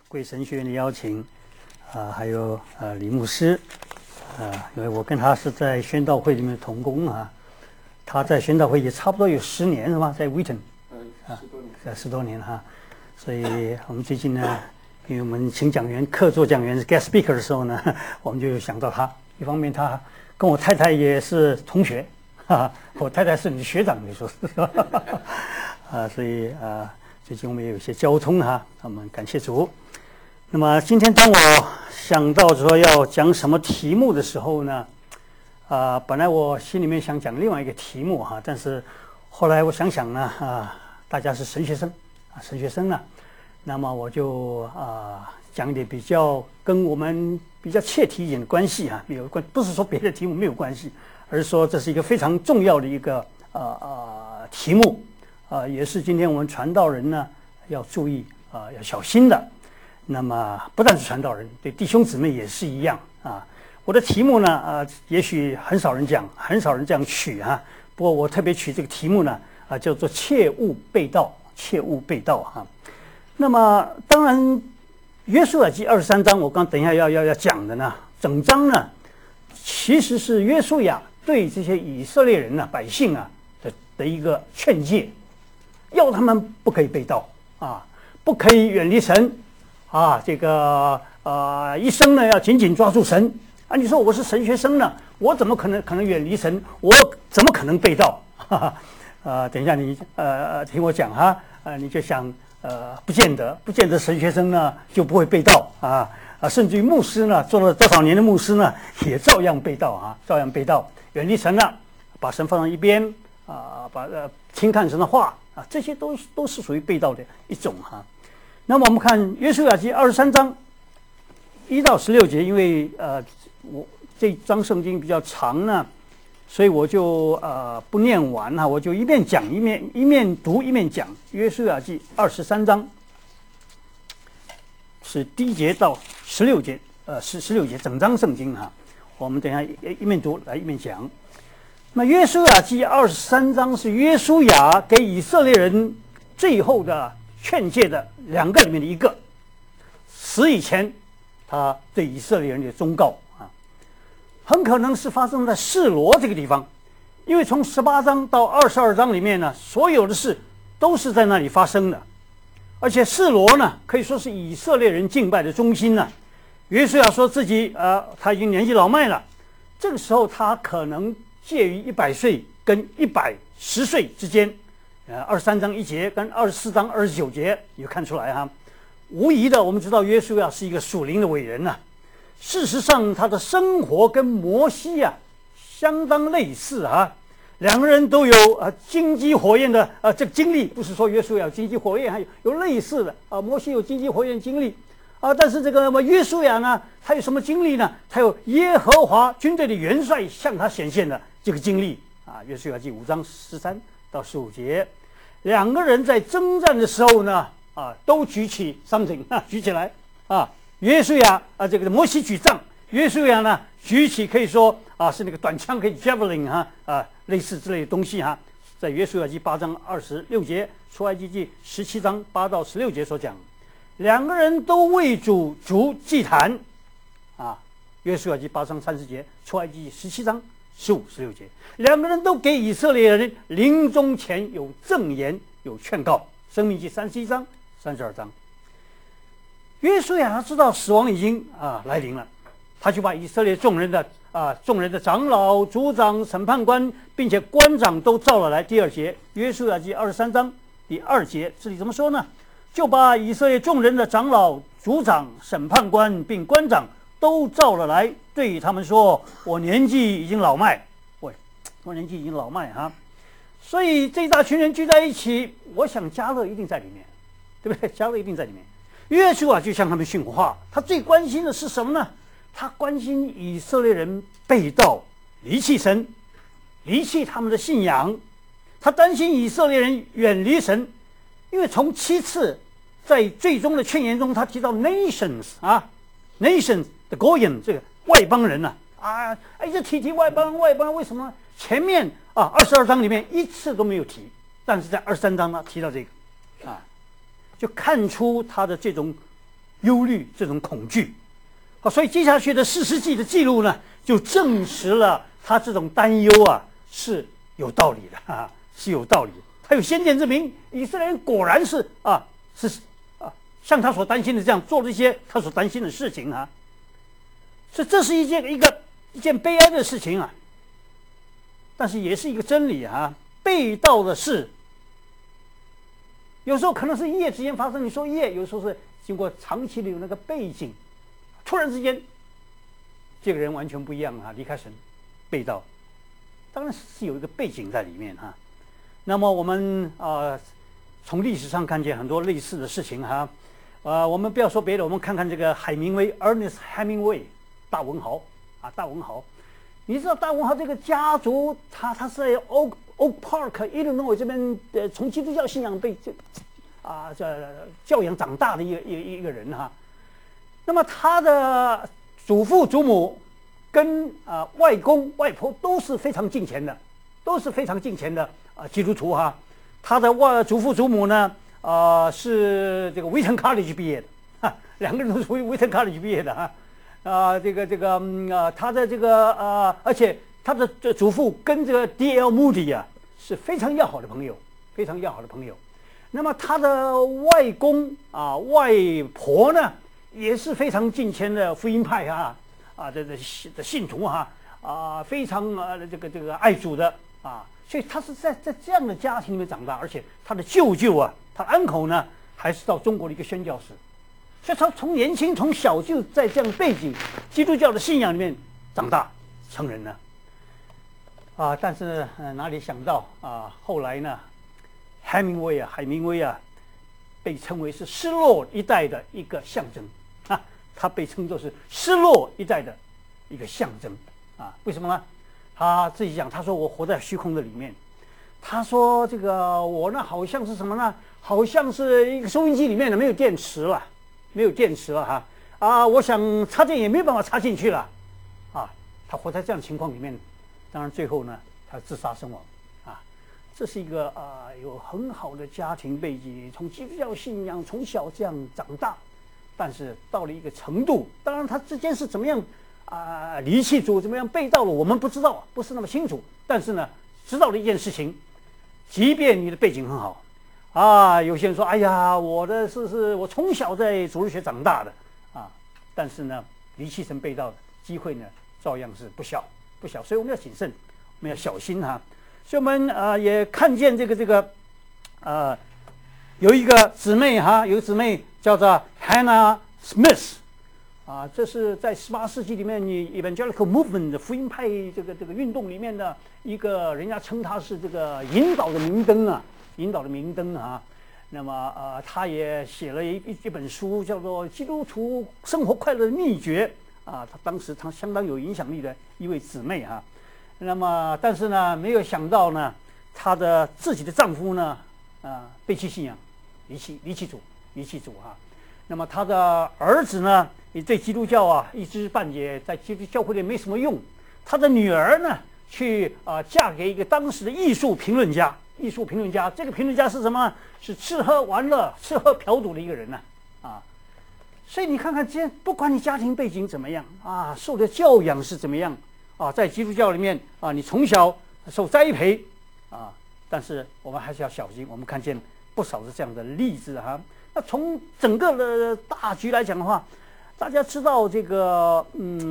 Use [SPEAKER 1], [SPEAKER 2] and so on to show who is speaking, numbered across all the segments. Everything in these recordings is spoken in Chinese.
[SPEAKER 1] 贵神学院的邀请，还有李牧师，因为我跟他是在宣道会里面同工啊，他在宣道会也差不多有10年是吧，在 Wheaton， 10多年哈，所以我们最近呢，因为我们请讲员、客座讲员是 guest speaker 的时候呢，我们就想到他，一方面他跟我太太也是同学，我太太是你的学长，你说是吧？所以最近我们也有一些交通哈，我们感谢主。那么今天当我想到说要讲什么题目的时候呢，本来我心里面想讲另外一个题目哈，但是后来我想想呢，大家是神学生呢，那么我就讲一点比较跟我们比较切题一点的关系啊，不是说别的题目没有关系，而是说这是一个非常重要的一个题目，也是今天我们传道人呢要注意要小心的。那么不但是传道人，对弟兄姊妹也是一样啊。我的题目呢，也许很少人讲，很少人这样取哈。不过我特别取这个题目呢，叫做切勿背道，切勿背道哈。那么当然，约书亚记23章，我刚等一下要讲的呢，整章呢，其实是约书亚对这些以色列人呢、百姓的一个劝诫，要他们不可以背道啊，不可以远离神。这个一生呢要紧紧抓住神啊！你说我是神学生呢，我怎么可能远离神？我怎么可能背道？等一下你听我讲哈，你就想不见得神学生呢就不会背道甚至于牧师呢做了多少年的牧师呢也照样背道照样背道，远离神了，把神放到一边轻看神的话这些都是属于背道的一种哈。那么我们看约书亚记23章1到16节，因为我这章圣经比较长呢，所以我就不念完我就一面讲一面读一面讲。约书亚记23章是第1节到16节，16节整章圣经我们等一下一面读来一面讲。那约书亚记23章是约书亚给以色列人最后的劝诫的2个里面的一个，死以前他对以色列人的忠告很可能是发生在示罗这个地方，因为从18章到22章里面呢，所有的事都是在那里发生的，而且示罗呢可以说是以色列人敬拜的中心呢。约书亚说自己他已经年纪老迈了，这个时候他可能介于100岁跟110岁之间。23章1节跟24章29节也看出来无疑的我们知道约书亚是一个属灵的伟人事实上他的生活跟摩西相当类似两个人都有荆棘火焰的这个经历，不是说约书亚有荆棘火焰，还有类似的摩西有荆棘火焰经历但是这个约书亚呢，他有什么经历呢？他有耶和华军队的元帅向他显现的这个经历约书亚记5章13到15节，两个人在征战的时候呢都举起 something 举起来约书亚这个摩西举杖，约书亚呢举起可以说是那个短枪，可以 javelin 类似之类的东西在约书亚记8章26节，出埃及记17章8到16节所讲，两个人都为主祭坛约书亚记8章30节，出埃及记17章15、16节，两个人都给以色列人临终前有赠言有劝告，申命记31章32章。约书亚他知道死亡已经来临了，他就把以色列众人的长老、族长、审判官并且官长都召了来。第2节，约书亚记23章第2节，这里怎么说呢？就把以色列众人的长老、族长、审判官并官长都召了来，对他们说：“我年纪已经老迈。”我年纪已经老迈所以这一大群人聚在一起，我想迦勒一定在里面，对不对？迦勒一定在里面。约书亚就向他们训话，他最关心的是什么呢？他关心以色列人背道、离弃神、离弃他们的信仰。他担心以色列人远离神，因为从7次在最终的劝言中，他提到 nations 的 goyim 这个外邦人一直提外邦为什么前面22章里面一次都没有提，但是在23章呢提到这个就看出他的这种忧虑、这种恐惧。好，所以接下去的4世纪的记录呢，就证实了他这种担忧啊是有道理的是有道理。他有先见之明，以色列人果然是像他所担心的这样做了一些他所担心的事情所以这是一件悲哀的事情但是也是一个真理被盗的事，有时候可能是一夜之间发生。你说一夜，有时候是经过长期的有那个背景，突然之间，这个人完全不一样离开神，被盗，当然是有一个背景在里面那么我们从历史上看见很多类似的事情我们不要说别的，我们看看这个海明威 Ernest Hemingway 大文豪大文豪。你知道大文豪这个家族，他是在 Oak Park Illinois 这边从基督教信仰被教养长大的一个人那么他的祖父祖母跟外公外婆都是非常敬虔的，基督徒他的祖父祖母呢是这个威腾 College 毕业的两个人都是威腾 College 毕业的他的这个而且他的祖父跟这个 D.L. Moody 是非常要好的朋友。那么他的外公外婆呢也是非常敬虔的福音派的信徒非常这个爱主的所以他是在这样的家庭里面长大，而且他的舅舅他的 uncle 呢还是到中国的一个宣教士。所以他从年轻从小就在这样背景基督教的信仰里面长大成人了但是哪里想到后来呢海明威被称为是失落一代的一个象征他被称作是失落一代的一个象征为什么呢？他自己讲，他说我活在虚空的里面，他说这个我呢好像是什么呢？好像是一个收音机里面的没有电池了我想插电也没有办法插进去了他活在这样的情况里面，当然最后呢他自杀身亡这是一个有很好的家庭背景，从基督教信仰从小这样长大，但是到了一个程度，当然他之间是怎么样离弃主，怎么样被盗了，我们不知道不是那么清楚。但是呢，知道了一件事情，即便你的背景很好有些人说，哎呀，我从小在主日学长大的但是呢，离弃神被盗的机会呢，照样是不小，所以我们要谨慎，我们要小心所以我们也看见这个有一个姊妹有一个姊妹叫做 Hannah Smith这是在18世纪里面Evangelical Movement 的福音派这个运动里面的一个，人家称她是这个引导的明灯那么她也写了一本书，叫做《基督徒生活快乐的秘诀》她当时她相当有影响力的一位姊妹那么但是呢，没有想到呢，她的自己的丈夫呢背弃信仰，离弃主那么她的儿子呢也对基督教一知半解，在基督教会里没什么用。她的女儿呢去嫁给一个当时的艺术评论家，这个评论家是什么？是吃喝玩乐、吃喝嫖赌的一个人所以你看看，不管你家庭背景怎么样受的教养是怎么样在基督教里面你从小受栽培但是我们还是要小心。我们看见不少的这样的例子那从整个的大局来讲的话，大家知道这个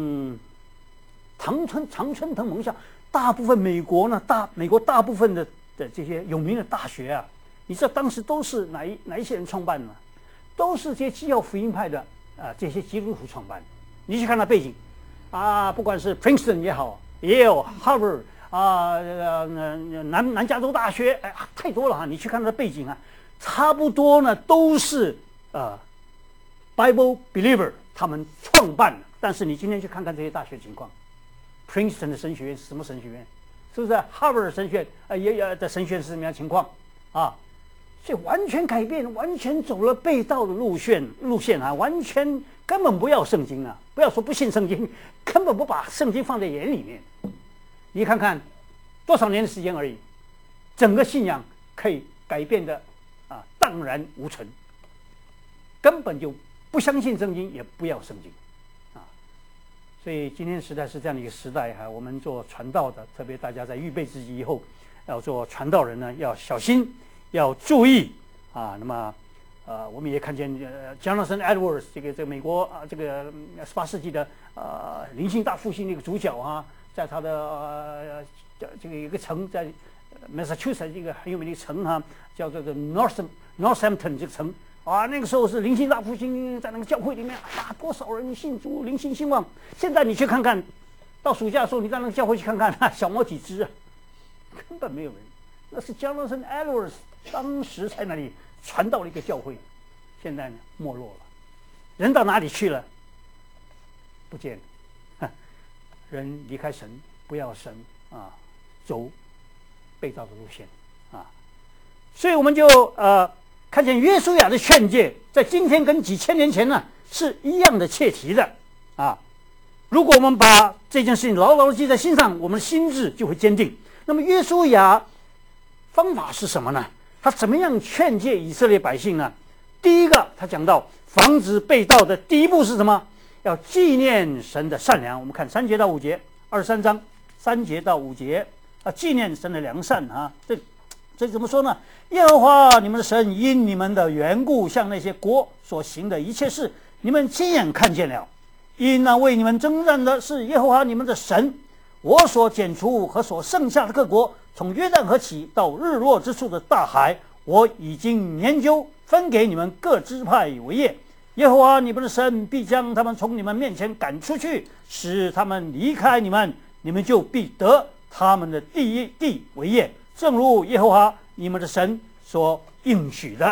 [SPEAKER 1] 常春藤盟校，大部分美国大部分的这些有名的大学你知道当时都是哪一些人创办呢？都是这些基要福音派的这些基督徒创办的。你去看他背景不管是 Princeton 也好，也有 Harvard 南加州大学太多了你去看他的背景差不多呢都是Bible believer 他们创办的。但是你今天去看看这些大学情况， Princeton 的神学院是什么神学院？是不是 Harvard 的神学院的神学院是什么样的情况所以完全改变，完全走了背道的路线完全根本不要圣经不要说不信圣经，根本不把圣经放在眼里面。你看看多少年的时间而已，整个信仰可以改变的荡然无存，根本就不相信圣经也不要圣经啊。所以今天时代是这样的一个时代哈，我们做传道的，特别大家在预备自己以后要做传道人呢，要小心，要注意啊。那么我们也看见Jonathan Edwards 这个美国这个18世纪的灵性大复兴的一个主角啊，在他的这个一个城在Massachusetts 这个很有名的城哈，叫做Northampton 这个城啊，那个时候是灵性大复兴，在那个教会里面多少人信主，灵性兴旺。现在你去看看，到暑假的时候你到那个教会去看看，小摸几只啊，根本没有人。那是 Jonathan Edwards 当时在那里传到了一个教会，现在呢没落了，人到哪里去了？不见了，人离开神，不要神啊，走被造的路线啊，所以我们就看见约书亚的劝诫，在今天跟几千年前呢是一样的切题的啊。如果我们把这件事情牢牢记在心上，我们的心智就会坚定。那么约书亚方法是什么呢？他怎么样劝诫以色列百姓呢？第一个，他讲到防止被盗的第一步是什么？要纪念神的善良。我们看3节到5节，23章3节到5节纪念神的良善啊。这怎么说呢？耶和华你们的神因你们的缘故，向那些国所行的一切事，你们亲眼看见了。因那为你们征战的是耶和华你们的神。我所剪除和所剩下的各国，从约旦河起到日落之处的大海，我已经研究，分给你们各支派为业。耶和华你们的神必将他们从你们面前赶出去，使他们离开你们，你们就必得他们的地为业，正如耶和华你们的神所应许的。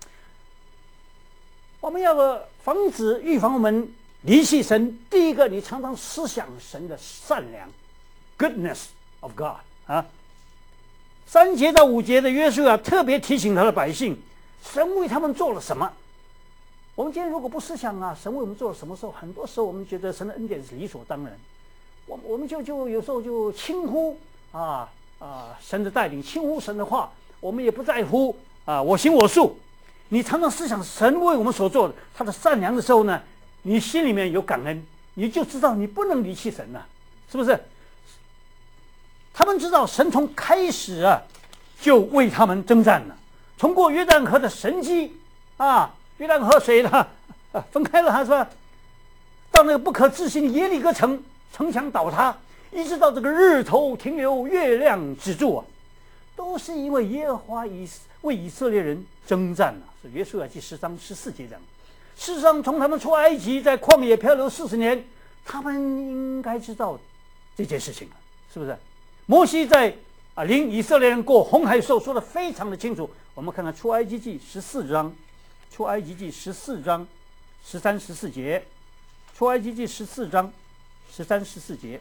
[SPEAKER 1] 我们要防止预防我们离弃神，第一个，你常常思想神的善良 ，goodness of God 啊。3节到5节的约书亚特别提醒他的百姓，神为他们做了什么。我们今天如果不思想神为我们做了什么时候，很多时候我们觉得神的恩典是理所当然，我们就有时候就轻忽神的带领，轻忽神的话，我们也不在乎我行我素。你常常思想神为我们所做的他的善良的时候呢，你心里面有感恩，你就知道你不能离弃神了，是不是？他们知道神从开始就为他们征战了，通过约旦河的神迹约旦河水分开了是吧？到那个不可置信的耶利哥城，城墙倒塌，一直到这个日头停留，月亮止住都是因为耶和华为以色列人征战了。是约书亚记10章14节讲。事实上，从他们出埃及，在旷野漂流40年，他们应该知道这件事情是不是？摩西在领以色列人过红海的时候说得非常的清楚。我们看看出埃及记14章，出埃及记14章13、14节，出埃及记14章13、14节。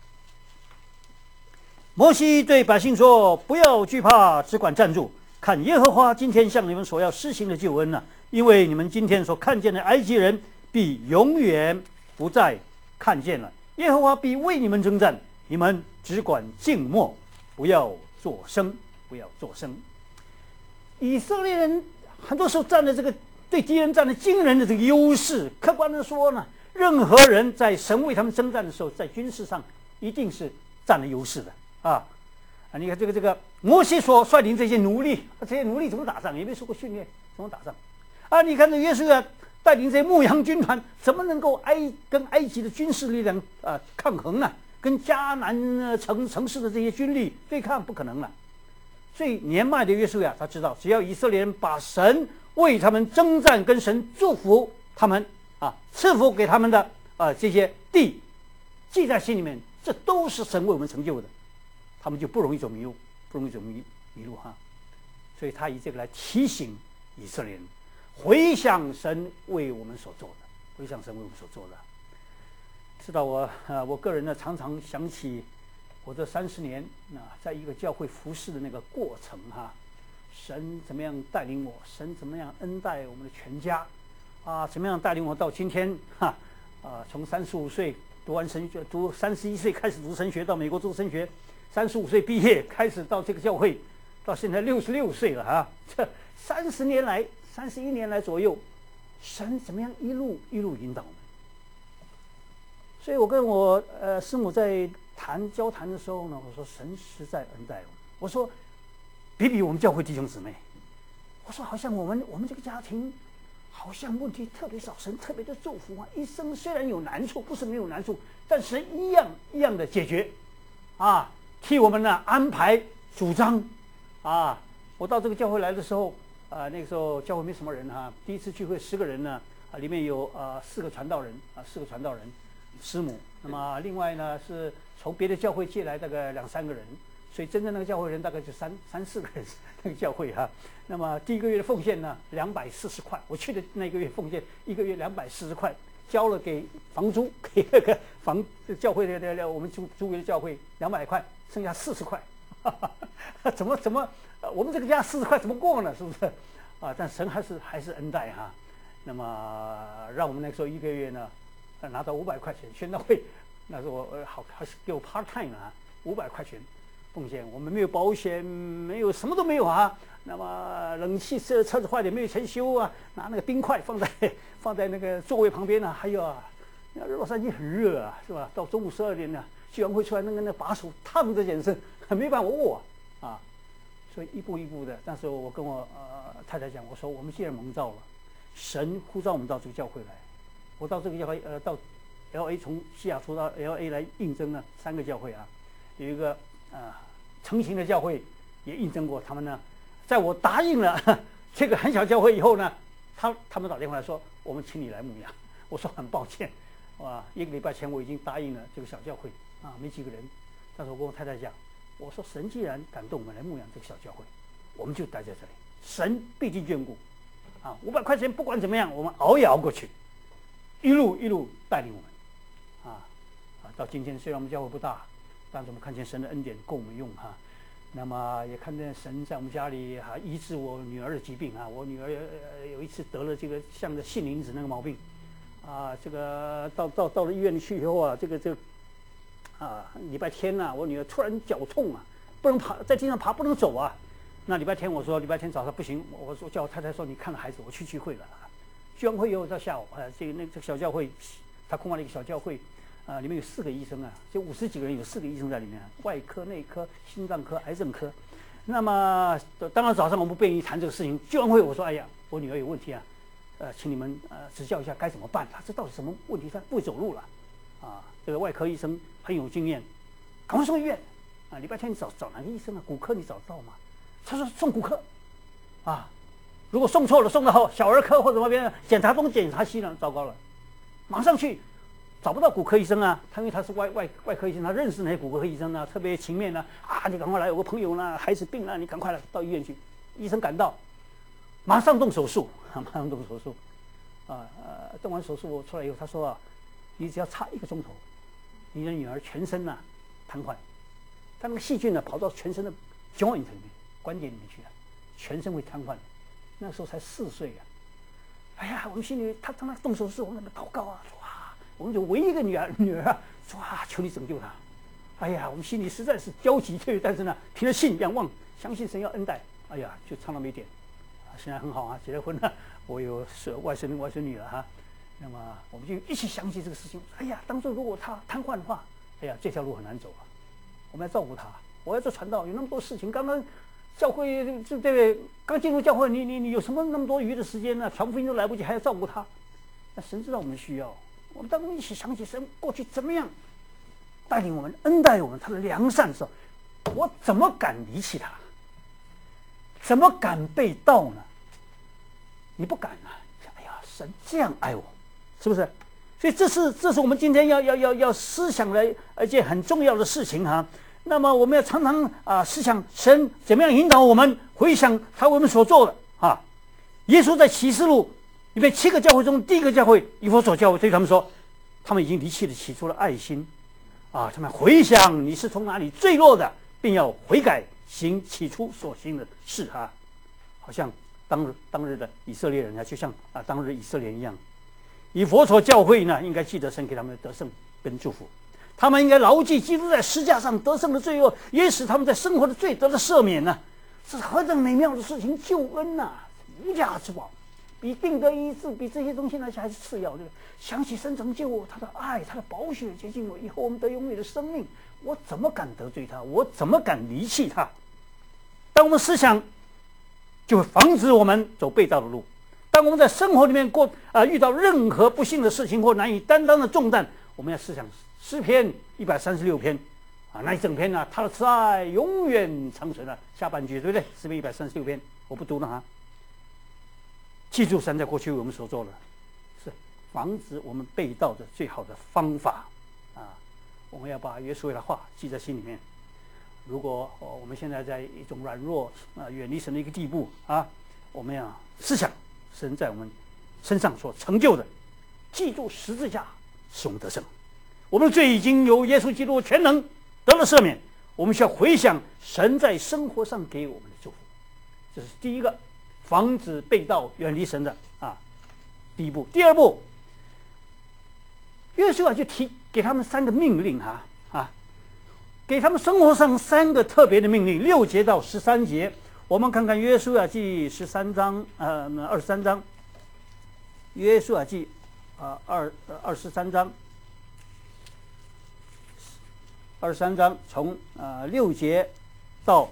[SPEAKER 1] 摩西对百姓说：“不要惧怕，只管站住，看耶和华今天向你们所要施行的救恩因为你们今天所看见的埃及人，必永远不再看见了。耶和华必为你们征战，你们只管静默，不要作声，不要作声。”以色列人很多时候占了这个对敌人占了惊人的这个优势。客观的说呢，任何人在神为他们征战的时候，在军事上一定是占了优势的你看这个摩西所率领这些奴隶，这些奴隶怎么打仗？也没受过训练，怎么打仗？你看这约书亚带领这些牧羊军团，怎么能够跟埃及的军事力量抗衡呢？跟迦南城市的这些军力对抗，不可能了。所以年迈的约书亚他知道，只要以色列人把神为他们征战，跟神祝福他们赐福给他们的这些地记在心里面，这都是神为我们成就的，他们就不容易走迷路，不容易走迷路所以他以这个来提醒以色列人回想神为我们所做的，回想神为我们所做的。知道我个人呢，常常想起我这30年在一个教会服侍的那个过程神怎么样带领我，神怎么样恩待我们的全家怎么样带领我到今天从35岁读完神学，读31岁开始读神学，到美国读神学，35岁毕业开始到这个教会，到现在66岁了这31年来左右， 神怎么样一路引导我们。所以我跟我师母在交谈的时候呢，我说神实在恩待我们。我说比我们教会弟兄姊妹，我说好像我们这个家庭好像问题特别少，神特别的祝福啊！一生虽然有难处，不是没有难处，但神一样的解决，啊，替我们呢安排主张，啊，我到这个教会来的时候，那个时候教会没什么人哈，第一次聚会10个人呢，里面有4个传道人师母，那么另外呢是从别的教会借来大概2-3个人。所以真正那个教会人大概就3-4个人，那个教会哈。那么第一个月的奉献呢，240块。我去的那个月奉献1个月240块，交了给房租，给那个教会的我们租给的教会200块，剩下40块。怎么我们这个家40块怎么过呢？是不是？啊，但神还是恩待哈。那么让我们那个时候1个月呢，拿到500块钱宣道会，那时候我还是给我 part time 啊，500块钱。奉献，我们没有保险，没有什么都没有啊。那么冷气车子坏了没有钱修啊，拿那个冰块放在那个座位旁边呢。还有啊，洛杉矶很热啊，是吧？到中午12点呢，聚完会出来那把手烫的简直没办法握啊。所以一步一步的，那时候我跟我太太讲，我说我们既然蒙召了，神呼召我们到这个教会来，我到这个教会到 LA 从西雅图到 LA 来应征了3个教会啊，有一个。成型的教会也印证过，他们呢，在我答应了这个很小教会以后呢，他们打电话来说，我们请你来牧养。我说很抱歉，1个礼拜前我已经答应了这个小教会啊，没几个人。但是我跟我太太讲，我说神既然感动我们来牧养这个小教会，我们就待在这里，神必定眷顾啊。500块钱不管怎么样，我们熬也熬过去，一路带领我们到今天虽然我们教会不大。但是我们看见神的恩典够我们用哈，那么也看见神在我们家里医治我女儿的疾病啊。我女儿有一次得了这个像个杏林子那个毛病啊，这个到了医院里去以后啊，这个礼拜天呢，我女儿突然脚痛啊，不能爬，在地上爬不能走啊。那礼拜天我说礼拜天早上不行，我说叫我太太说你看了孩子，我去聚会了。聚完会以后到下午这个小教会，他空完了一个小教会。里面有4个医生啊，就50几个人，有4个医生在里面，外科、内科、心脏科、癌症科。那么当然早上我们不便于谈这个事情。聚完会我说，哎呀，我女儿有问题啊，请你们指教一下该怎么办。她这到底什么问题？她不会走路了啊。这个外科医生很有经验，赶快送医院啊。礼拜天你找哪个医生啊？骨科你找得到吗？他说送骨科啊，如果送错了，送到小儿科或者那边检查东检查西了，糟糕了，马上去。找不到骨科医生啊，因为他是外科医生，他认识那些骨科医生呢，特别勤勉呢啊，你赶快来，有个朋友呢，孩子病了，你赶快来到医院去。医生赶到，马上动手术，动完手术出来以后，他说啊，你只要差1个钟头，你的女儿全身呢瘫痪，他那个细菌呢跑到全身的 joint 里面、关节里面去了，全身会瘫痪。那时候才4岁啊，哎呀，我们心里他那动手术，我们祷告啊，哇。我们就唯一一个女儿啊，说啊，求你拯救她。哎呀，我们心里实在是焦急，但是呢，凭着信仰望，相信神要恩待。哎呀，就差那么一点。现在很好啊，结了婚了，我有外孙女了哈。那么我们就一起想起这个事情。哎呀，当初如果她瘫痪的话，哎呀，这条路很难走啊。我们要照顾她，我要做传道，有那么多事情。刚刚教会对不对？刚进入教会，你有什么那么多余的时间呢？传福音都来不及，还要照顾她。那神知道我们需要。我们当中一起想起神过去怎么样带领我们、恩待我们，他的良善的时候，我怎么敢离弃他？怎么敢被盗呢？你不敢啊！哎呀，神这样爱我，是不是？所以这是我们今天要思想的一件很重要的事情哈。那么我们要常常思想神怎么样引导我们，回想他为我们所做的啊。耶稣在启示录里面7个教会中，第1个教会以弗所教会对他们说，他们已经离弃了起初的爱心啊！他们回想你是从哪里坠落的，并要悔改，行起初所行的事啊！好像当日的以色列人啊，就像当日以色列人一样。以弗所教会呢，应该记得神给他们的得胜跟祝福，他们应该牢记基督在十字架上得胜的罪恶，也使他们在生活的罪得了赦免呢。这是何等美妙的事情！救恩呐，无价之宝。 比病得医治，比这些东西那些还是次要，对不对？想起神拯救我，他的爱，他的宝血洁净我，以后我们得永远的生命，我怎么敢得罪他？我怎么敢离弃他？当我们思想，就会防止我们走背道的路。当我们在生活里面遇到任何不幸的事情或难以担当的重担，我们要思想诗篇136篇那一整篇他的慈爱永远长存下半句，对不对？诗篇136篇我不读了记住神在过去为我们所做的，是防止我们背道的最好的方法我们要把耶稣的话记在心里面。如果我们现在在一种软弱远离神的一个地步我们要思想神在我们身上所成就的，记住十字架使我们得胜。我们的罪已经由耶稣基督全能得了赦免，我们需要回想神在生活上给我们的祝福。这是第一个，防止背道远离神的第一步。第二步，约书亚就给他们3个命令给他们生活上3个特别的命令，6节到13节。我们看看约书亚记23章23章，约书亚记23章从6节到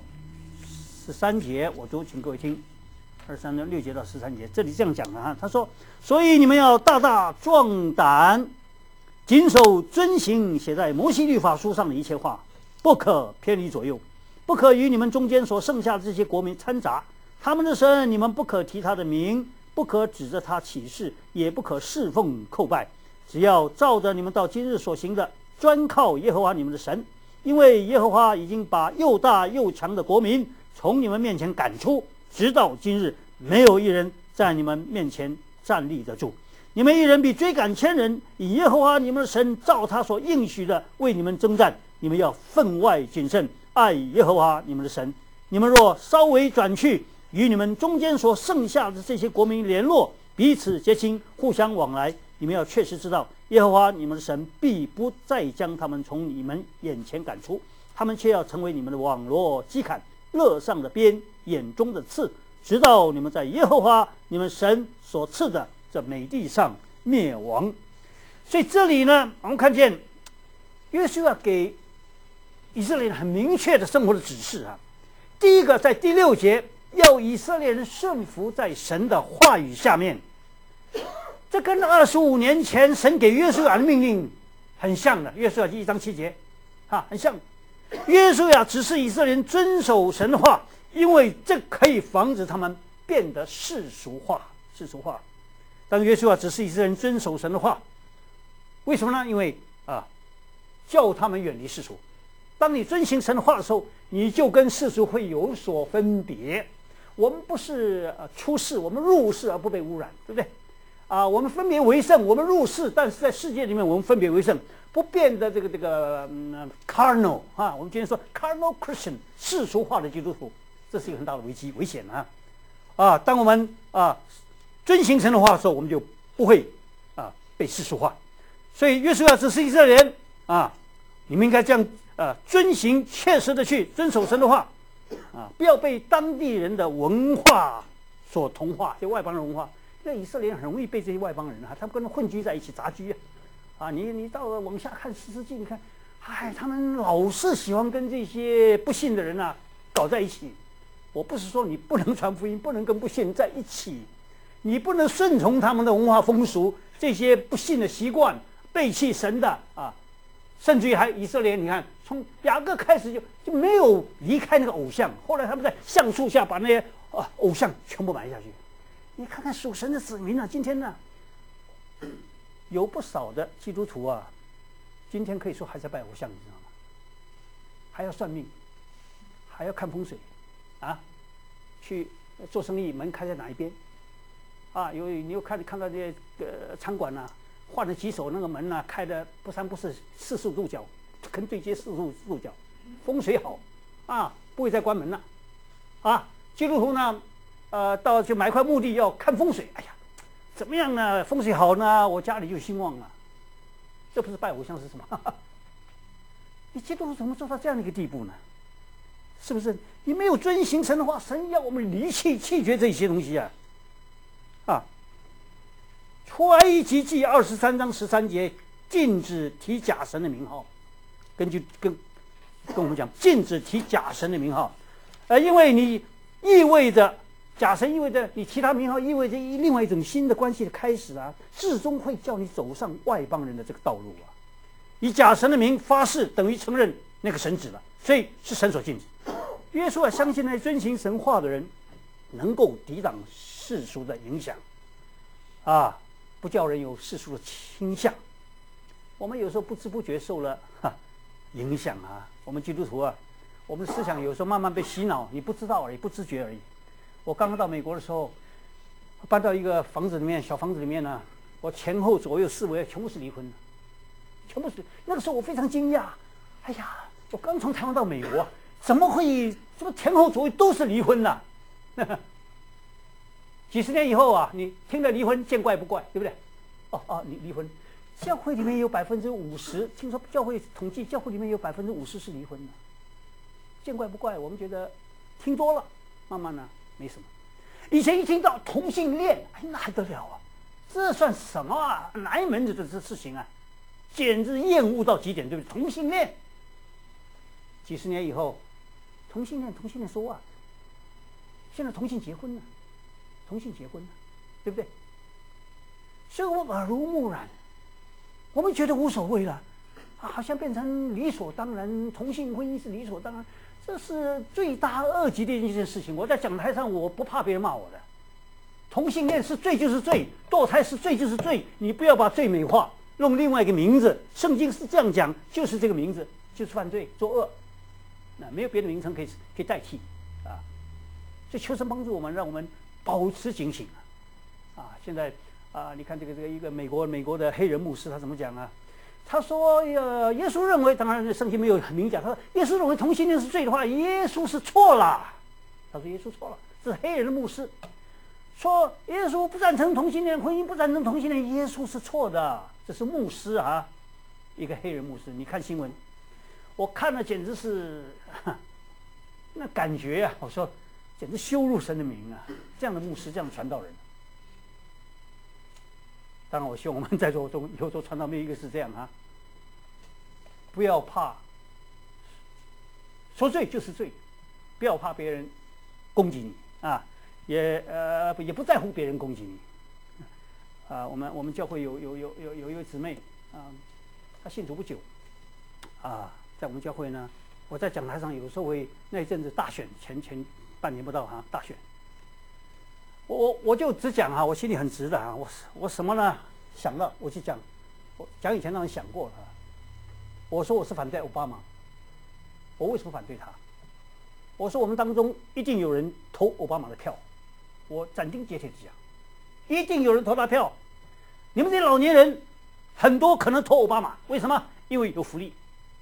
[SPEAKER 1] 13节，我读，请各位听。23章6节到13节，这里这样讲的他说：所以你们要大大壮胆，谨守遵行写在摩西律法书上的一切话，不可偏离左右，不可与你们中间所剩下的这些国民掺杂。他们的神你们不可提他的名，不可指着他起誓，也不可侍奉叩拜，只要照着你们到今日所行的，专靠耶和华你们的神。因为耶和华已经把又大又强的国民从你们面前赶出，直到今日没有一人在你们面前站立得住。你们一人比追赶千人，以耶和华你们的神照他所应许的为你们征战。你们要分外谨慎，爱耶和华你们的神。你们若稍微转去，与你们中间所剩下的这些国民联络，彼此结亲，互相往来，你们要确实知道，耶和华你们的神必不再将他们从你们眼前赶出，他们却要成为你们的网罗、机坎、肋上的鞭、眼中的刺，直到你们在耶和华你们神所赐的这美地上灭亡。所以这里呢，我们看见约书亚给以色列人很明确的生活的指示第一个，在第6节，要以色列人顺服在神的话语下面。这跟25年前神给约书亚的命令很像的，约书亚记1章7节很像。约书亚指示以色列人遵守神的话，因为这可以防止他们变得世俗化。当约书亚指示以色列人遵守神的话，为什么呢？因为叫他们远离世俗。当你遵行神的话的时候，你就跟世俗会有所分别。我们不是出世，我们入世而不被污染，对不对？我们分别为圣，我们入世，但是在世界里面我们分别为圣，不变的这个carnal 我们今天说 carnal Christian 世俗化的基督徒，这是一个很大的危险当我们遵行神的话的时候，我们就不会被世俗化。所以约书亚指示以色列人你们应该这样遵行，切实的去遵守神的话不要被当地人的文化所同化，这外邦人文化。因为以色列人很容易被这些外邦人他们跟他混居在一起，杂居你到了往下看士师记，你看他们老是喜欢跟这些不信的人搞在一起。我不是说你不能传福音，不能跟不信在一起，你不能顺从他们的文化风俗，这些不信的习惯，背弃神的甚至于还以色列，你看从雅各开始就没有离开那个偶像，后来他们在橡树下把那些偶像全部埋下去。你看看属神的子民今天呢有不少的基督徒今天可以说还在拜偶像，你知道吗？还要算命，还要看风水去做生意，门开在哪一边你又看到这些餐馆换了几手，那个门开的不三不四，45度角，跟对接45度角，风水好不会再关门了基督徒呢到去买块墓地要看风水，哎呀怎么样呢？风水好呢，我家里就兴旺了。这不是拜偶像是什么？你基督徒怎么做到这样的一个地步呢？是不是你没有遵行神的话，神要我们离弃弃绝这些东西出埃及记23章13节禁止提假神的名号，跟我们讲禁止提假神的名号，因为你意味着假神，意味着你提他名号，意味着另外一种新的关系的开始啊，至终会叫你走上外邦人的这个道路啊。以假神的名发誓，等于承认那个神旨了，所以是神所禁止。约书亚相信那些遵行神话的人能够抵挡世俗的影响啊，不叫人有世俗的倾向。我们有时候不知不觉受了影响啊，我们基督徒啊，我们的思想有时候慢慢被洗脑，你不知道而已，不知觉而已。我刚刚到美国的时候，搬到一个房子里面，小房子里面呢，我前后左右四围全部是离婚的，全部是。那个时候我非常惊讶，哎呀，我刚从台湾到美国，怎么会这么前后左右都是离婚呢？几十年以后啊，你听了离婚见怪不怪，对不对？你离婚，教会里面有50%，听说教会统计，教会里面有50%是离婚的，见怪不怪。我们觉得听多了，慢慢呢没什么。以前一听到同性恋，哎，那还得了啊？这算什么啊？哪一门子的这事情啊？简直厌恶到极点，对不对？同性恋，几十年以后，同性恋说话，现在同性结婚了，对不对？所以我耳濡目染，我们觉得无所谓了，好像变成理所当然，同性婚姻是理所当然，这是罪大恶极的一件事情。我在讲台上，我不怕别人骂我的。同性恋是罪就是罪，堕胎是罪就是罪，你不要把罪美化，用另外一个名字。圣经是这样讲，就是这个名字，就是犯罪作恶，那没有别的名称可以代替啊。所以求神帮助我们，让我们保持警醒啊！现在啊，你看这个一个美国的黑人牧师他怎么讲啊？他说耶稣认为，当然圣经没有很明讲，他说耶稣认为同性恋是罪的话，耶稣是错了。他说耶稣错了，这是黑人的牧师说耶稣不赞成同性恋婚姻，不赞成同性恋，耶稣是错的。这是牧师啊，一个黑人牧师。你看新闻，我看了简直是那感觉啊，我说简直羞辱神的名啊！这样的牧师，这样的传道人。当然，我希望我们在座中以后做传道，没有一个是这样啊！不要怕，说罪就是罪，不要怕别人攻击你啊，也不在乎别人攻击你啊。我们教会有一位姊妹啊，她信主不久啊，在我们教会呢，我在讲台上有时候会那一阵子大选前半年不到哈，大选。我就只讲啊，我心里很直的啊，我什么呢？想到我就讲，我讲以前当然想过了。我说我是反对奥巴马，我为什么反对他？我说我们当中一定有人投奥巴马的票，我斩钉截铁地讲，一定有人投他票。你们这些老年人很多可能投奥巴马，为什么？因为有福利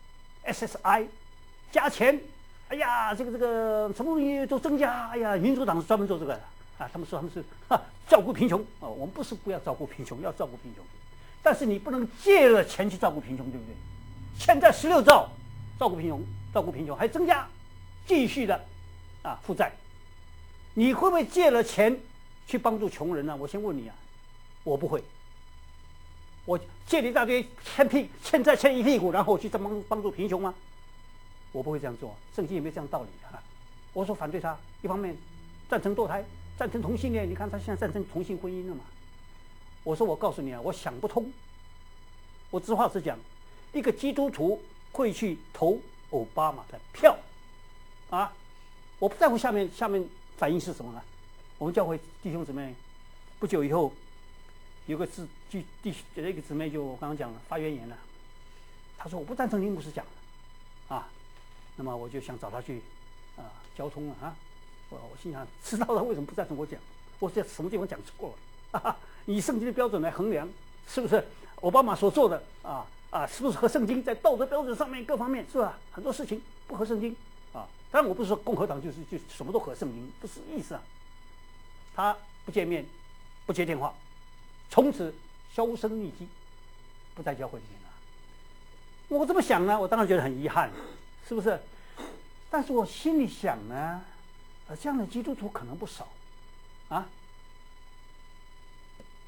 [SPEAKER 1] ，SSI 加钱，哎呀，这个什么东西都增加，哎呀，民主党是专门做这个的。啊，他们说他们是照顾贫穷啊，我们不是不要照顾贫穷，要照顾贫穷，但是你不能借了钱去照顾贫穷，对不对？现在16兆照顾贫穷，还增加，继续的负债，你会不会借了钱去帮助穷人呢？我先问你啊，我不会，我借了一大堆欠债欠一屁股，然后去帮助贫穷吗？我不会这样做，圣经也没有这样道理的。我说反对他，一方面赞成堕胎。赞成同性恋，你看他现在赞成同性婚姻了嘛？我说我告诉你啊，我想不通。我直话实讲，一个基督徒会去投奥巴马的票啊？我不在乎下面反应是什么呢？我们教会弟兄姊妹不久以后有个一个姊妹就我刚刚讲了发怨言了，她说我不赞成林牧师讲的啊，那么我就想找他去交通了啊。我心想，知道他为什么不赞成我讲？我在什么地方讲错了？以圣经的标准来衡量，是不是奥巴马所做的是不是合圣经？在道德标准上面各方面是吧？很多事情不合圣经啊。当然我不是说共和党就什么都合圣经，不是意思啊。他不见面，不接电话，从此销声匿迹，不在教会里面了。我这么想呢，我当然觉得很遗憾，是不是？但是我心里想呢。这样的基督徒可能不少，啊，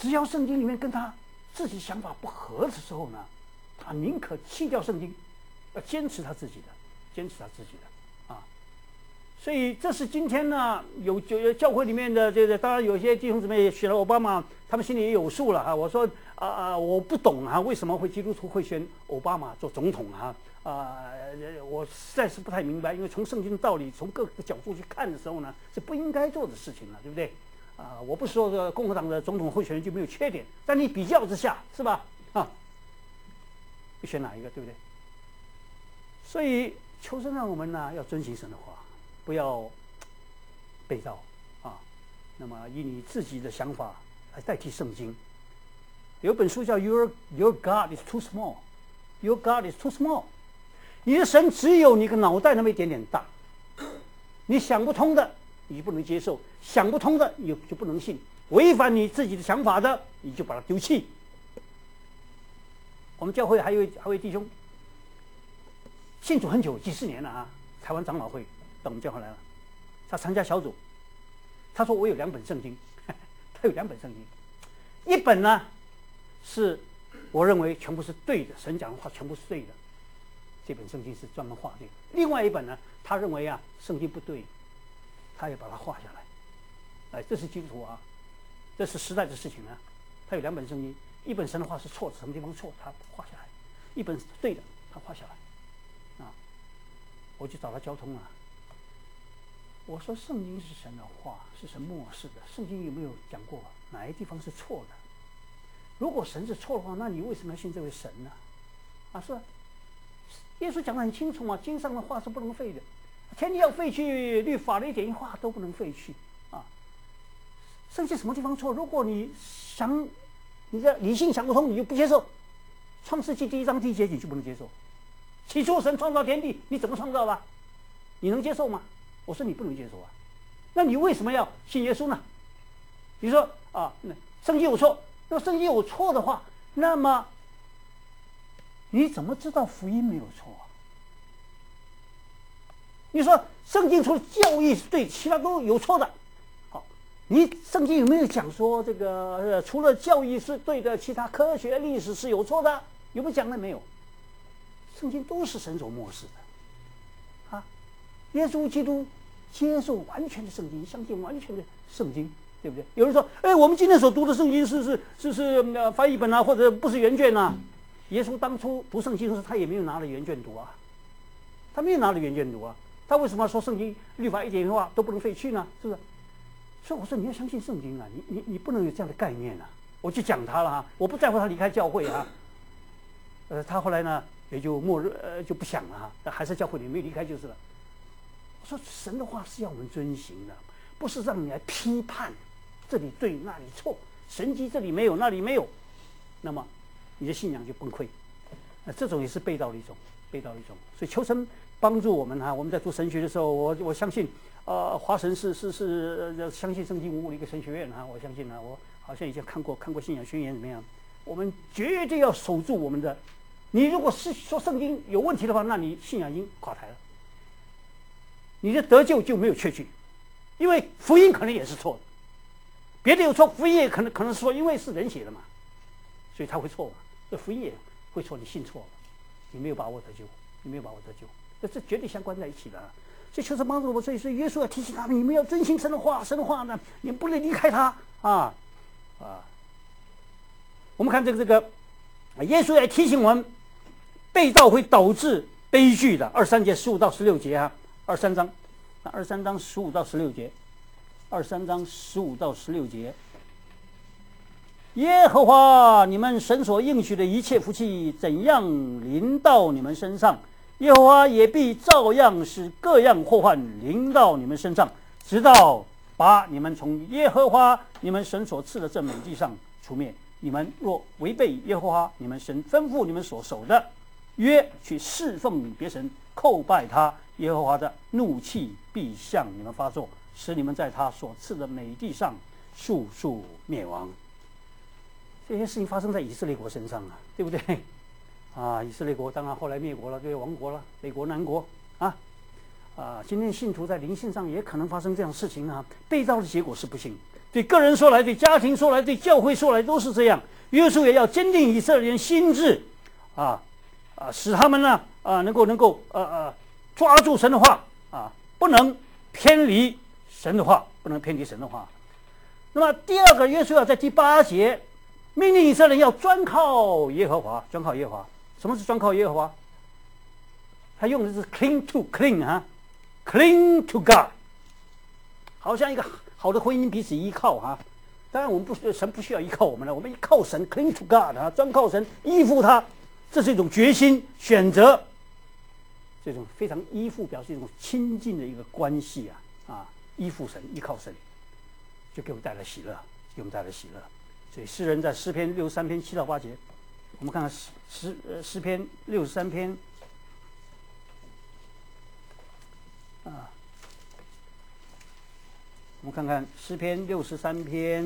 [SPEAKER 1] 只要圣经里面跟他自己想法不合的时候呢，他宁可弃掉圣经，要坚持他自己的啊。所以这是今天呢，有教会里面的这个，当然有些弟兄姊妹选了奥巴马，他们心里也有数了啊。我说我不懂啊，为什么会基督徒会选奥巴马做总统啊？我实在是不太明白，因为从圣经的道理，从各个角度去看的时候呢，是不应该做的事情了，对不对？我不是说这个共和党的总统候选人就没有缺点，但你比较之下，是吧？你选哪一个，对不对？所以求神让我们呢要遵行神的话，不要被造啊。那么以你自己的想法来代替圣经。有本书叫 Your God is too small， Your God is too small。你的神只有你个脑袋那么一点点大，你想不通的你就不能接受，想不通的你就不能信，违反你自己的想法的你就把它丢弃。我们教会还有一位弟兄，信主很久，几十年了啊，台湾长老会到我们教会来了，他参加小组，他说我有2本圣经，他有2本圣经，一本呢是我认为全部是对的，神讲的话全部是对的，这本圣经是专门画对的。另外一本呢，他认为圣经不对，他也把它画下来。这是基督徒啊，这是时代的事情啊。他有2本圣经，一本神的话是错的，什么地方错他画下来，一本是对的他画下来。我就找他交通了。我说圣经是神的话，是神默示的，圣经有没有讲过哪一地方是错的？如果神是错的话，那你为什么要信这位神呢？是吧？耶稣讲得很清楚嘛，经上的话是不能废的，天地要废去，律法的一点一画都不能废去啊。圣经什么地方错？如果你的理性想不通，你就不接受。创世纪第1章第1节你就不能接受。起初神创造天地，你怎么创造的？你能接受吗？我说你不能接受啊。那你为什么要信耶稣呢？你说圣经有错，那么圣经有错的话，那么你怎么知道福音没有错啊？你说圣经除了教义是对，其他都有错的。好，你圣经有没有讲说这个除了教义是对的，其他科学历史是有错的？有没有讲呢？没有。圣经都是神所默示的耶稣基督接受完全的圣经，相信完全的圣经，对不对？有人说我们今天所读的圣经是翻译本啊，或者不是原卷啊。耶稣当初读圣经的时候，他也没有拿了原卷读啊，他没有拿了原卷读啊，他为什么说圣经律法一点一画都不能废去呢？是不是？所以我说你要相信圣经啊，你不能有这样的概念啊。我就讲他了我不在乎他离开教会他后来呢也就就不想了但还是教会里没离开就是了。我说神的话是要我们遵行的，不是让你来批判这里对那里错，神迹这里没有那里没有，那么你的信仰就崩溃。这种也是背道的一种。所以求神帮助我们我们在读神学的时候，我相信华神是相信圣经无误的一个神学院我相信我好像已经看过信仰宣言怎么样，我们绝对要守住我们的。你如果是说圣经有问题的话，那你信仰已经垮台了，你的得救就没有确据，因为福音可能也是错的，别的有错，福音也可能是错，因为是人写的嘛，所以他会错嘛，这福音也会错，你信错了，你没有把握得救，这绝对相关在一起的所以求神帮助我，所以耶稣要提醒他们，你们要遵行神的话呢，你们不能离开他我们看这个耶稣也提醒我们，背道会导致悲剧的。23节15到16节23章15到16节，23章15到16节。耶和华你们神所应许的一切福气怎样临到你们身上，耶和华也必照样使各样祸患临到你们身上，直到把你们从耶和华你们神所赐的这美地上除灭。你们若违背耶和华你们神吩咐你们所守的约，去侍奉别神叩拜他，耶和华的怒气必向你们发作，使你们在他所赐的美地上速速灭亡。这些事情发生在以色列国身上对不对以色列国当然后来灭国了，对，亡国了，北国南国今天信徒在灵性上也可能发生这样的事情背道的结果是不幸， 对个人说来，对家庭说来，对教会说来，都是这样。约书亚要坚定以色列人心智，使他们呢能够抓住神的话不能偏离神的话，不能偏离神的话。那么第二个，约书亚在第8节命令以色列人要专靠耶和华，专靠耶和华。什么是专靠耶和华？他用的是 cling to God， 好像一个好的婚姻彼此依靠当然我们神不需要依靠我们了，我们依靠神 cling to God 专靠神，依附他，这是一种决心选择，这种非常依附，表示一种亲近的一个关系依附神，依靠神，就给我们带来喜乐，给我们带来喜乐。所以诗人在诗篇63篇7到8节，我们看看诗篇63篇我们看看诗篇63篇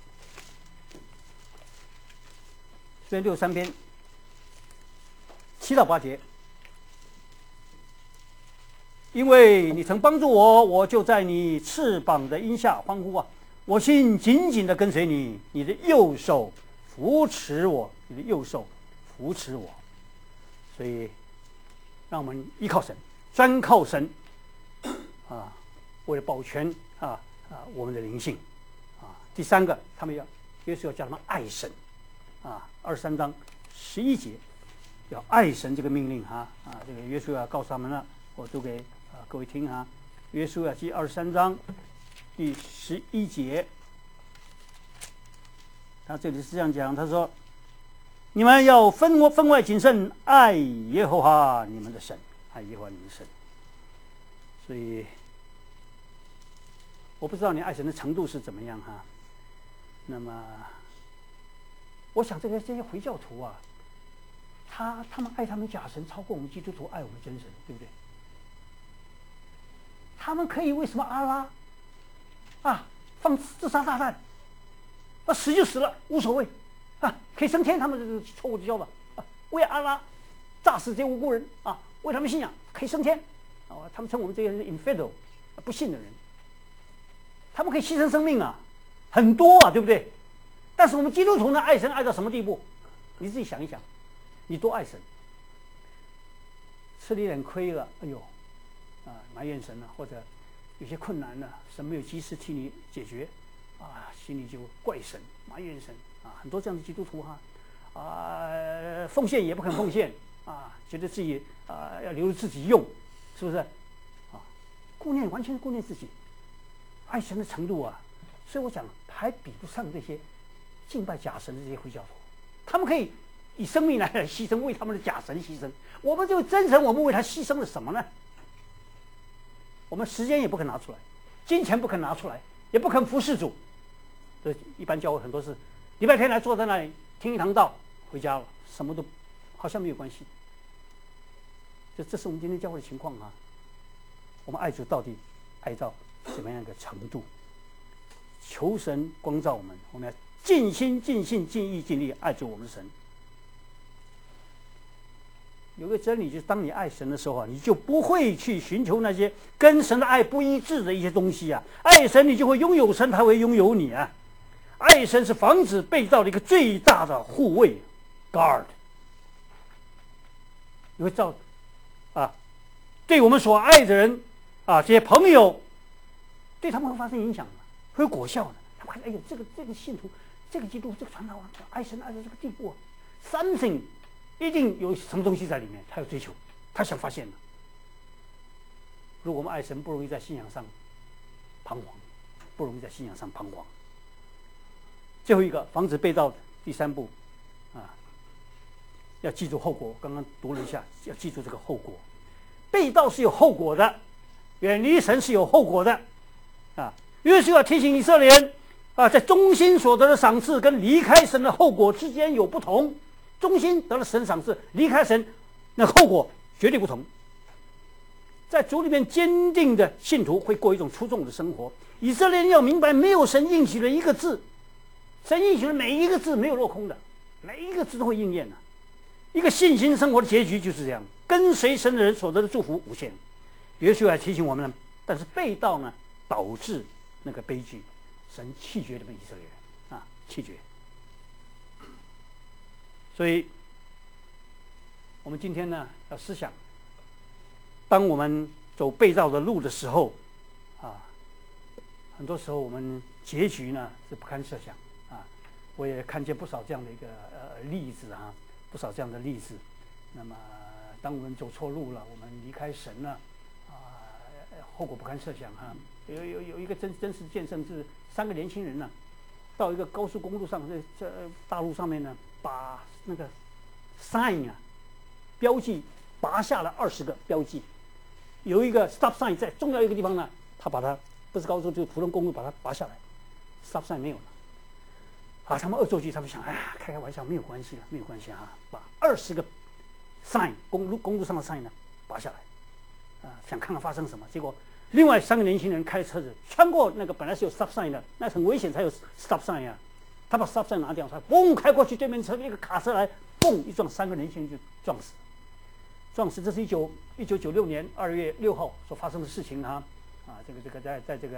[SPEAKER 1] 7到8节。因为你曾帮助我，我就在你翅膀的荫下欢呼我心紧紧地跟随你，你的右手扶持我，你的右手扶持我。所以让我们依靠神，专靠神为了保全我们的灵性第三个，他们约书亚叫他们爱神23章11节要爱神这个命令这个约书亚告诉他们了，我读给各位听约书亚记23章第11节，他这里是这样讲，他说：“你们要分外谨慎，爱耶和华你们的神，爱耶和华你们的神。”所以我不知道你爱神的程度是怎么样那么我想这些回教徒他们爱他们假神超过我们基督徒爱我们真神，对不对？他们可以为什么阿拉放自杀炸弹死就死了无所谓可以升天，他们这是错误的教导为阿拉炸死这些无辜人为他们信仰可以升天他们称我们这些人是 infidel 不信的人，他们可以牺牲生命很多对不对？但是我们基督徒呢，爱神爱到什么地步？你自己想一想，你多爱神，吃了一点亏了，哎呦埋怨神或者有些困难神没有及时替你解决心里就怪神埋怨神很多这样的基督徒奉献也不肯奉献觉得自己要留着自己用，是不是完全顾念自己，爱神的程度所以我讲还比不上这些敬拜假神的这些回教徒，他们可以以生命来牺牲，为他们的假神牺牲。我们这位真神，我们为他牺牲了什么呢？我们时间也不肯拿出来，金钱不肯拿出来，也不肯服侍主。一般教会很多是礼拜天来坐在那里听一堂道，回家了，什么都好像没有关系。这是我们今天教会的情况我们爱主到底爱到什么样一个程度？求神光照我们，我们要尽心尽性尽意尽力爱主我们的神。有个真理就是，当你爱神的时候你就不会去寻求那些跟神的爱不一致的一些东西爱神，你就会拥有神，他会拥有你爱神是防止被盗的一个最大的护卫 guard。你会造对我们所爱的人这些朋友，对他们会发生影响会有果效的。他们看，哎呦，这个信徒，这个基督，这个传道爱神爱到这个地步something 一定有什么东西在里面，他有追求，他想发现的。如果我们爱神，不容易在信仰上彷徨，不容易在信仰上彷徨。最后一个，防止被盗的第3步要记住后果。刚刚读了一下，要记住这个后果。被盗是有后果的，远离神是有后果的约书亚提醒以色列人在忠心所得的赏赐跟离开神的后果之间有不同。忠心得了神赏赐，离开神那后果绝对不同。在主里面坚定的信徒会过一种出众的生活。以色列人要明白，没有神应许的一个字，神应许的每一个字没有落空的，每一个字都会应验的。一个信心生活的结局就是这样，跟随神的人所得的祝福无限。约书亚提醒我们但是被盗呢，导致那个悲剧， 神弃绝这么以色列人啊，弃绝。所以，我们今天呢要思想，当我们走被造的路的时候，啊，很多时候我们结局呢是不堪设想啊。我也看见不少这样的一个例子啊，不少这样的例子。那么，当我们走错路了，我们离开神了，后果不堪设想哈。有一个真实见证是3个年轻人呢，到一个高速公路上，在大陆上面呢，把那个 sign 啊标记拔下了20个标记，有一个 stop sign 在重要一个地方呢，他把它不是高速就是普通公路把它拔下来 ，stop sign 没有了。啊，他们恶作剧，他们想，哎呀，开玩笑，没有关系了，没有关系啊，把20个 sign 公路上的 sign 呢拔下来，想看看发生什么。结果另外3个年轻人开车子穿过那个本来是有 stop sign 的，那很危险才有 stop sign 啊。他把 stop sign 拿掉，他嘣开过去，对面车一个卡车来，嘣一撞，3个年轻人就撞死。这是1996年2月6号所发生的事情啊。这个在这个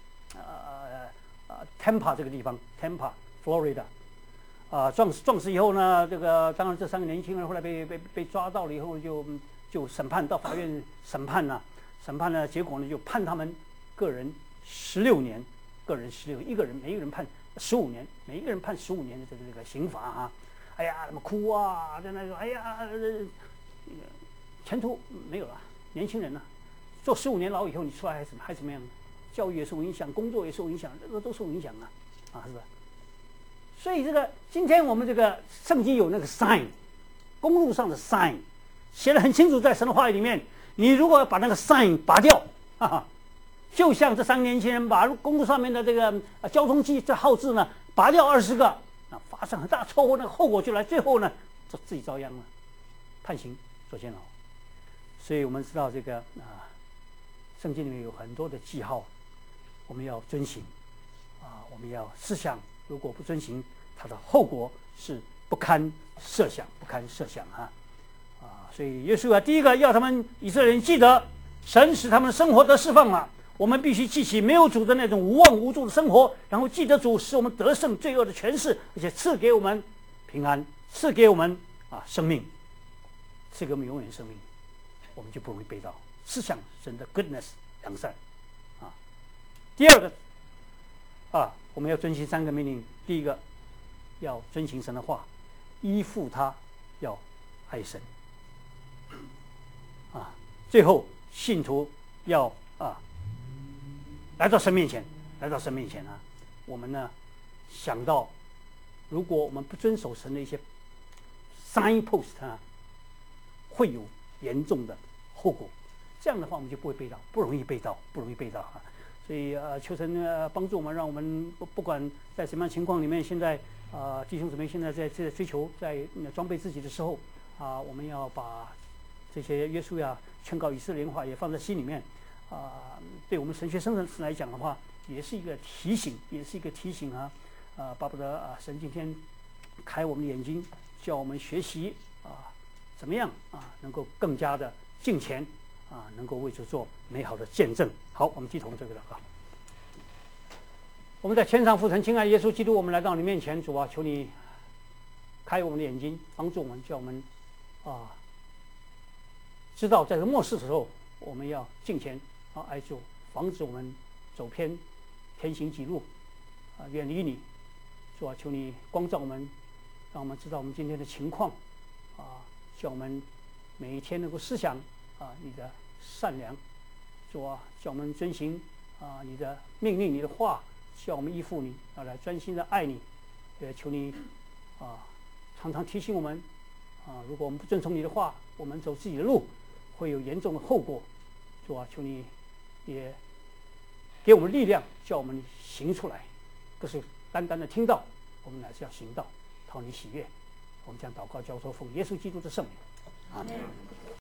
[SPEAKER 1] Tampa 这个地方 ，Tampa Florida。撞死以后呢，当然这3个年轻人后来被抓到了以后就审判，到法院审判呢，结果呢就判他们个人16年，一个人每一个人判15年，每一个人判15年的这个刑罚啊。哎呀，他们哭啊，在那说，哎呀，前途没有了，年轻人呢，坐15年牢以后你出来还怎么样？教育也受影响，工作也受影响，这个都受影响啊，是吧？所以今天我们这个圣经有那个 sign， 公路上的 sign 写得很清楚，在神的话语里面，你如果要把那个 sign 拔掉，就像这3个年轻人把公路上面的这个交通机这号志呢拔掉20个，发生很大错误，那个后果就来，最后呢自己遭殃了，判刑坐监牢。所以我们知道圣经里面有很多的记号，我们要遵行我们要思想，如果不遵行，它的后果是不堪设想所以耶稣第一个要他们以色列人记得，神使他们的生活得释放了。我们必须记起没有主的那种无望无助的生活，然后记得主使我们得胜罪恶的权势，而且赐给我们平安，赐给我们生命，赐给我们永远生命，我们就不容易被盗。思想神的 goodness 良善第二个我们要遵行3个命令。第一个要遵行神的话，依附他，要爱神最后信徒要来到神面前我们呢想到，如果我们不遵守神的一些 signpost 会有严重的后果，这样的话我们就不会被盗，不容易被盗所以求神帮助我们，让我们不管在什么样情况里面，现在弟兄姊妹现在在追求在装备自己的时候我们要把这些约书亚劝告以色列人话也放在心里面对我们神学生来讲的话，也是一个提醒，巴不得神今天开我们的眼睛，叫我们学习怎么样能够更加的敬虔能够为主做美好的见证。好，我们低头这个祷告。我们在天上父神，亲爱的耶稣基督，我们来到你面前，主求你开我们的眼睛，帮助我们，叫我们知道在这末世的时候，我们要敬虔爱主，防止我们走偏天行己路远离你。主求你光照我们，让我们知道我们今天的情况叫我们每一天能够思想你的善良。主叫我们遵行你的命令，你的话，叫我们依附你，要来专心的爱你。也求你常常提醒我们如果我们不遵从你的话，我们走自己的路会有严重的后果。主求你也给我们力量，叫我们行出来，不是单单的听到，我们乃是要行道，讨你喜悦。我们将祷告交托奉耶稣基督的圣名，阿门。